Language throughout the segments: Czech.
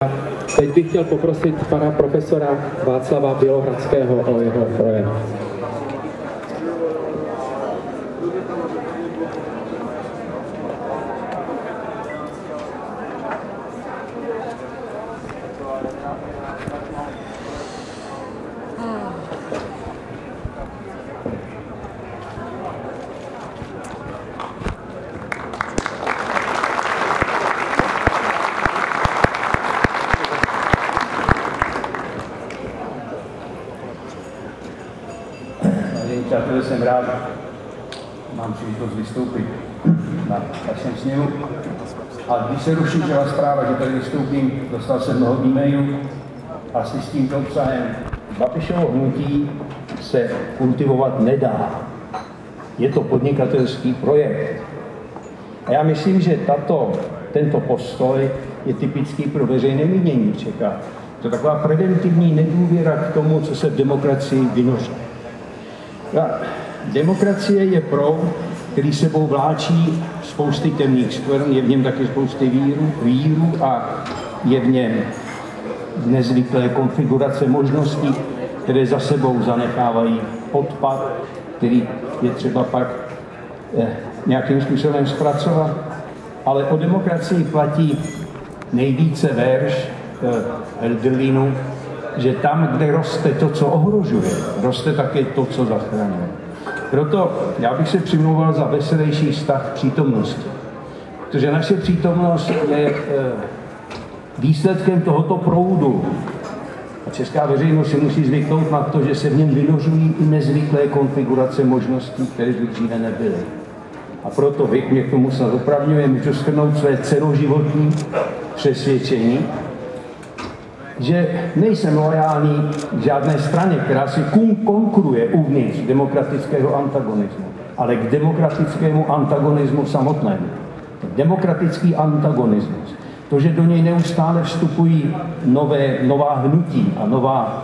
Teď bych chtěl poprosit pana profesora Václava Bělohradského o jeho projev. Přátelé, jsem rád, mám příležitost vystoupit na vašem sněmu. A když se rozšířila zpráva, že tady vystoupím, dostal jsem mnoho e-mailů asi s tímto obsahem. Babišovo hnutí se kultivovat nedá. Je to podnikatelský projekt. A já myslím, že tento postoj je typický pro veřejné mínění Čecha. To je taková preventivní nedůvěra k tomu, co se v demokracii vynoří. Demokracie je proud, který sebou vláčí spousty temných skvrn, je v něm taky spousty vírů a je v něm nezvyklé konfigurace možností, které za sebou zanechávají odpad, který je třeba pak nějakým způsobem zpracovat. Ale o demokracii platí nejvíce verš Hölderlinu, že tam, kde roste to, co ohrožuje, roste také to, co zachraňuje. Proto já bych se přimlouval za veselější vztah přítomnosti. Protože naše přítomnost je výsledkem tohoto proudu. A česká veřejnost si musí zvyknout na to, že se v něm vynořují i nezvyklé konfigurace možností, které dříve nebyly. A proto vy mě k tomu snad opravňuje, můžu shrnout své celoživotní přesvědčení, že nejsem loajální k žádné straně, která si konkuruje uvnitř demokratického antagonismu, ale k demokratickému antagonismu samotnému. Demokratický antagonismus. To, že do něj neustále vstupují nová hnutí a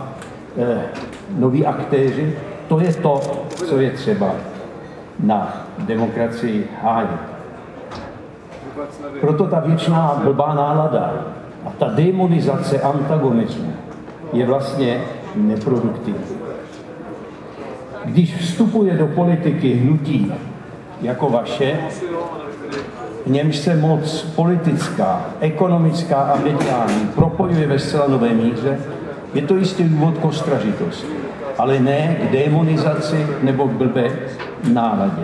noví aktéři, to je to, co je třeba na demokracii hájit. Proto ta věčná blbá nálada a ta demonizace antagonismu je vlastně neproduktivní. Když vstupuje do politiky hnutí jako vaše, v němž se moc politická, ekonomická a mediální propojuje ve zcela nové míře, je to jistě důvod k ostražitosti, ale ne k demonizaci nebo k blbé náladě.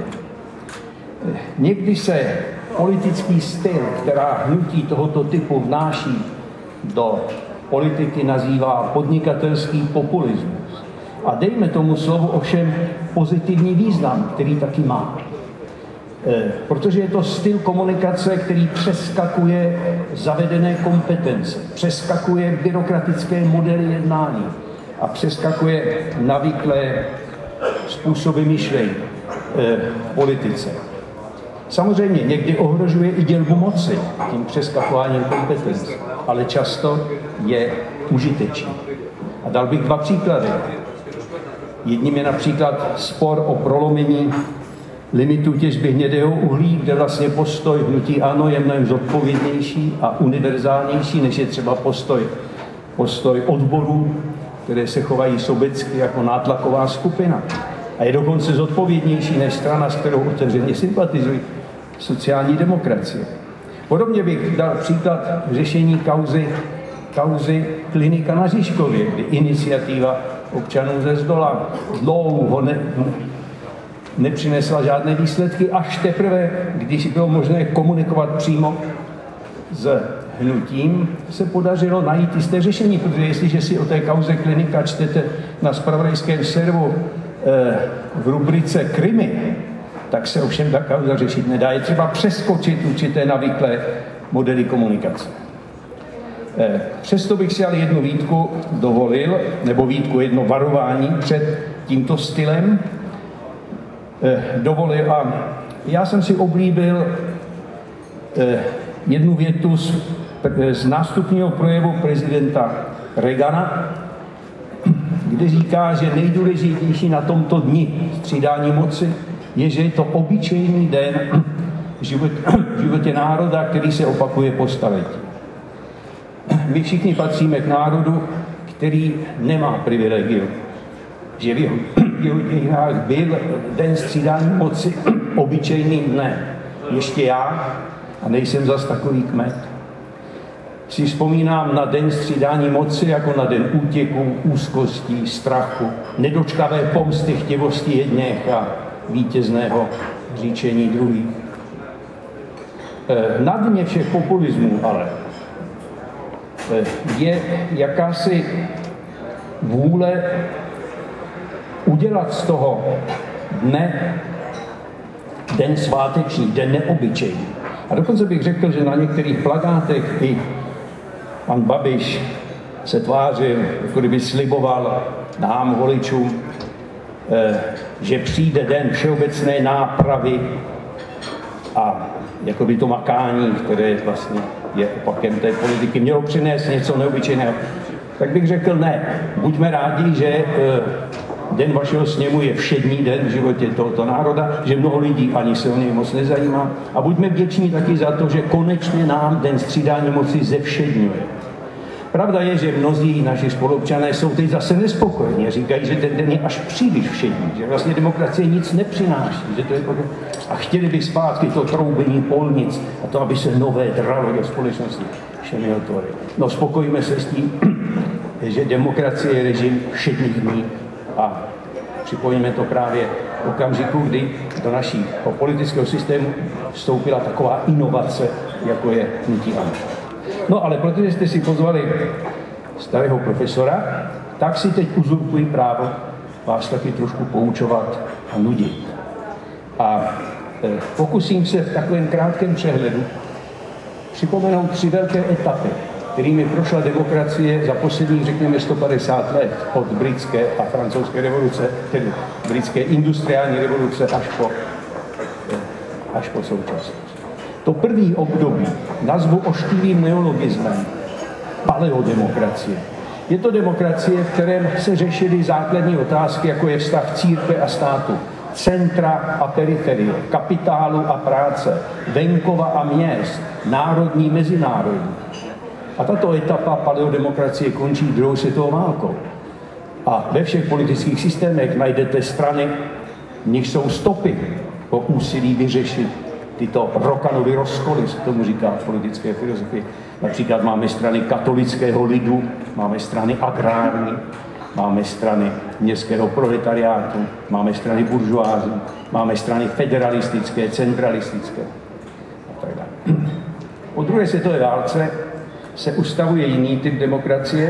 Někdy se politický styl, která hnutí tohoto typu vnáší do politiky, nazývá podnikatelský populismus. A dejme tomu slovu ovšem pozitivní význam, který taky má. Protože je to styl komunikace, který přeskakuje zavedené kompetence, přeskakuje byrokratické modely jednání a přeskakuje navyklé způsoby myšlení v politice. Samozřejmě někdy ohrožuje i dělbu moci tím přeskakováním kompetencí, ale často je užitečný. A dal bych 2 příklady. Jedním je například spor o prolomení limitu těžby hnědého uhlí, kde vlastně postoj hnutí ANO je mnohem zodpovědnější a univerzálnější, než je třeba postoj odborů, které se chovají sobecky jako nátlaková skupina. A je dokonce zodpovědnější než strana, s kterou otevřeně sympatizují, sociální demokracie. Podobně bych dal příklad řešení kauzy Klinika na Žižkově, kdy iniciativa občanů ze zdola dlouho nepřinesla žádné výsledky, až teprve, když bylo možné komunikovat přímo s hnutím, se podařilo najít jisté řešení, protože jestliže si o té kauze Klinika čtete na zpravodajském serveru v rubrice Krimi, tak se ovšem ta kauza řešit nedá. Je třeba přeskočit určité navyklé modely komunikace. Přesto bych si ale jednu výtku dovolil, nebo jedno varování před tímto stylem dovolil. A já jsem si oblíbil jednu větu z nástupního projevu prezidenta Reagana, kde říká, že nejdůležitější na tomto dni střídání moci je, že je to obyčejný den v životě národa, který se opakuje po staletí. my všichni patříme k národu, který nemá privilegium. Že v jeho dějinách byl den střídání moci obyčejným dnem. Ještě já, a nejsem zas takový kmet, si vzpomínám na den střídání moci jako na den útěku, úzkostí, strachu, nedočkavé pomsty chtivosti jedněch a vítězného říčení druhých. Na dně všech populismů ale je jakási vůle udělat z toho dne den sváteční, den neobyčejný. A dokonce bych řekl, že na některých plakátech i pan Babiš se tvářil, jako kdyby sliboval nám, voličům, že přijde den všeobecné nápravy a jakoby to makání, které vlastně je opakem té politiky, mělo přinést něco neobyčejného. Tak bych řekl ne. Buďme rádi, že den vašeho sněmu je všední den v životě tohoto národa, že mnoho lidí ani se o něj moc nezajímá. A buďme vděční taky za to, že konečně nám den střídání moci zevšedňuje. Pravda je, že mnozí naši spoluobčané jsou teď zase nespokojení. Říkají, že ten den je až příliš všední, že vlastně demokracie nic nepřináší. Že to je a chtěli by zpátky to troubení polnic a to, aby se nové dralo do společnosti všemi otvory. No spokojíme se s tím, že demokracie je režim všedních dní a připojíme to právě v okamžiku, kdy do našího politického systému vstoupila taková inovace, jako je hnutí ANO. No ale protože jste si pozvali starého profesora, tak si teď uzurpuji právo vás taky trošku poučovat a nudit. A pokusím se v takovém krátkém přehledu připomenout 3 velké etapy, kterými prošla demokracie za posledních, řekněme, 150 let od britské a francouzské revoluce, tedy britské industriální revoluce až po současnost. To první období nazvu ošklivým neologismem paleodemokracie. Je to demokracie, v kterém se řešily základní otázky, jako je vztah církve a státu, centra a periferie, kapitálu a práce, venkova a měst, národní, mezinárodní. A tato etapa paleodemokracie končí druhou světovou válkou. A ve všech politických systémech najdete strany, v nich jsou stopy po úsilí vyřešit tyto Rokanovy rozkoly, se tomu říká v politické filozofii. Například máme strany katolického lidu, máme strany agrární, máme strany městského proletariátu, máme strany buržoázní, máme strany federalistické, centralistické a tak dále. Po druhé světové válce se ustavuje jiný typ demokracie,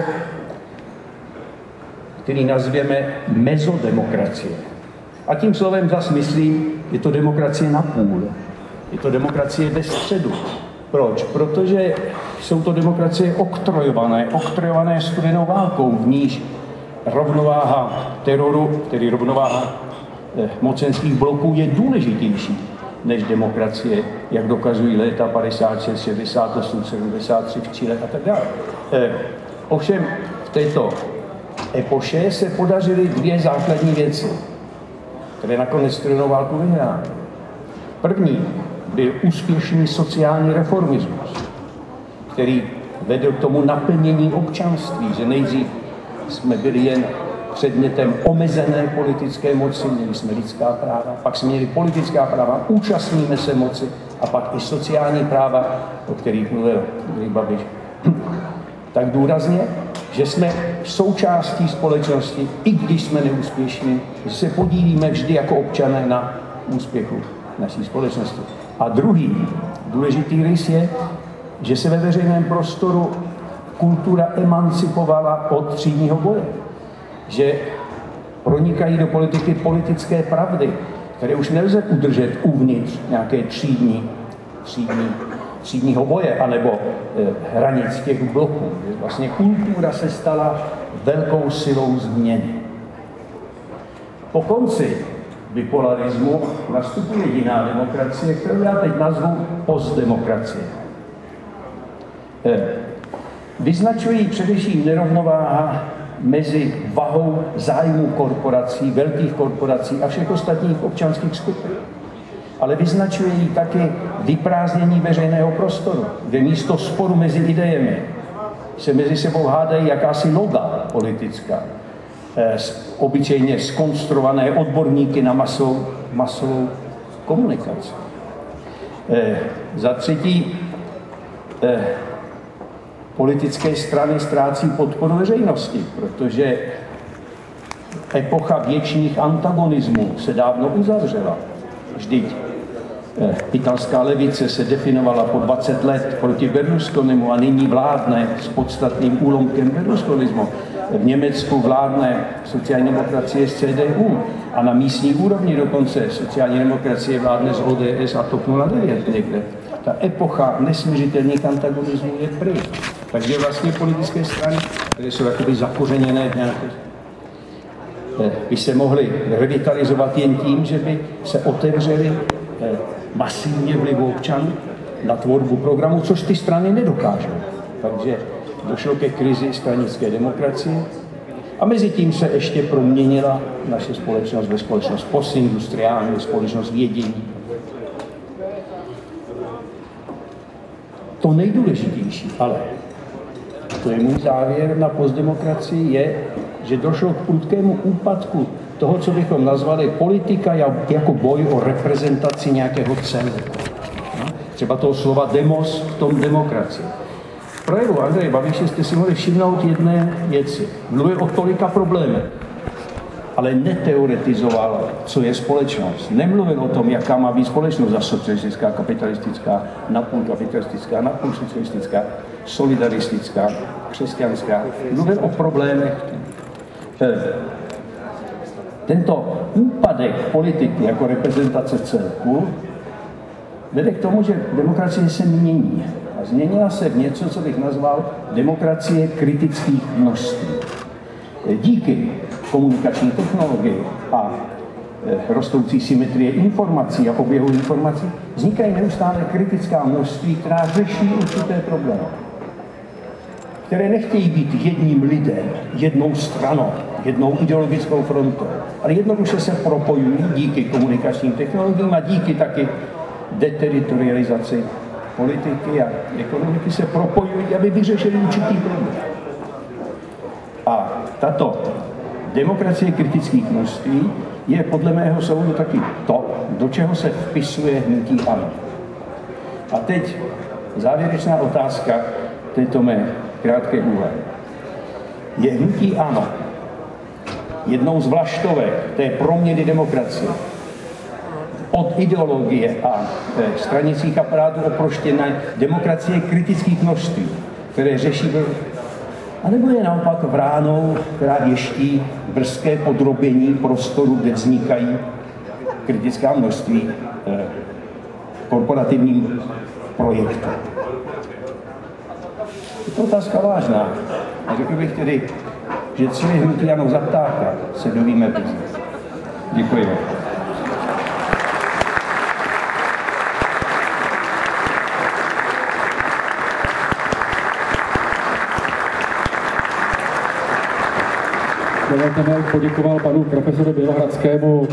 který nazvěme mezodemokracie. A tím slovem zas myslím, je to demokracie na půl. Je to demokracie bez středu. Proč? Protože jsou to demokracie oktrojované studenou válkou, v níž rovnováha teroru, tedy rovnováha mocenských bloků je důležitější než demokracie, jak dokazují léta 56, 68, 73 v Chile a tak dále. Ovšem v této epoše se podařily 2 základní věci, které nakonec studenou válku vyhrály. První byl úspěšný sociální reformismus, který vedl k tomu naplnění občanství, že nejdřív jsme byli jen předmětem omezené politické moci, měli jsme lidská práva, pak jsme měli politická práva, účastníme se moci a pak i sociální práva, o kterých mluvil Babiš. Tak důrazně, že jsme součástí společnosti, i když jsme neúspěšní, že se podílíme vždy jako občané na úspěchu naší společnosti. A druhý důležitý rys je, že se ve veřejném prostoru kultura emancipovala od třídního boje. Že pronikají do politiky politické pravdy, které už nelze udržet uvnitř nějaké třídního boje anebo hranic těch bloků. Vlastně kultura se stala velkou silou změny. Po konci bipolarismu nastupuje jiná demokracie, kterou já teď nazvu postdemokracie. Vyznačují především nerovnováha mezi vahou zájmů korporací, velkých korporací a všech ostatních občanských skupin. Ale vyznačuje ji taky vyprázdnění veřejného prostoru, kde místo sporu mezi idejemi se mezi sebou hádají jakási loga politická, obyčejně zkonstruované odborníky na masovou komunikaci. Za třetí, politické strany ztrácí podporu veřejnosti, protože epocha věčných antagonismů se dávno uzavřela. Vždyť italská levice se definovala po 20 let proti Berlusconimu a nyní vládne s podstatným úlomkem berlusconismu. V Německu vládne sociální demokracie z CDU a na místní úrovni dokonce sociální demokracie vládne z ODS a TOP 09 někde. Ta epocha nesmířitelných antagonismů je pryč. Takže vlastně politické strany, které jsou jakoby zakořeněné v nějakých, by se mohly revitalizovat jen tím, že by se otevřely masivně vlivu občanů na tvorbu programu, což ty strany nedokážou. Takže došlo ke krizi stranické demokracie a mezi tím se ještě proměnila naše společnost ve společnost postindustriální, společnost vědění. To nejdůležitější, ale to je můj závěr na postdemokracii, je, že došlo k prudkému úpadku toho, co bychom nazvali politika jako boj o reprezentaci nějakého celku. Třeba toho slova demos v tom demokracii. V projevu Andreje Babiše jste si mohli všimnout jedné věci. Mluvil o tolika problémech, ale neteoretizoval, co je společnost. Nemluvil o tom, jaká má být společnost, za socialistická, kapitalistická, napůl kapitalistická, napůl socialistická, solidaristická, křesťanská. Mluvil o problémech. Tento úpadek politiky jako reprezentace celku vede k tomu, že demokracie se mění. A změnila se v něco, co bych nazval demokracie kritických množství. Díky komunikační technologii a rostoucí symetrie informací a oběhu informací vznikají neustále kritická množství, která řeší určité problémy, které nechtějí být jedním lidem, jednou stranou, jednou ideologickou frontou, ale jednoduše se propojují díky komunikačním technologiím a díky taky deteritorializaci politiky a ekonomiky se propojují, aby vyřešili určitý problém. A tato demokracie kritických množství je podle mého soudu taky to, do čeho se vpisuje hnutí ANO. A teď závěrečná otázka této mé krátké úvahy. Je hnutí ANO jednou z vlaštovek té proměny demokracie od ideologie a stranických aparátů oproštěné demokracie kritických množství, které řeší, anebo je naopak vránou, která věští brzké podrobení prostoru, kde vznikají kritická množství korporativním projektem. Je to otázka vážná. A řekl bych tedy, že co je hnutí ANO za ptáka, se dovíme brzy. Děkuji. Dovolte mi, abych poděkoval panu profesoru Bělohradskému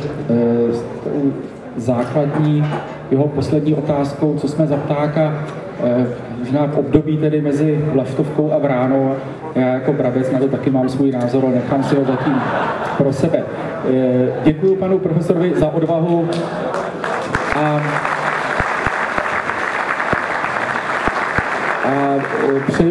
základní jeho poslední otázkou, co jsme za ptáka, možná v období tedy mezi vlaštovkou a vránou. Já jako Brabec na to taky mám svůj názor, ale nechám si ho zatím pro sebe. Děkuji panu profesorovi za odvahu a přeji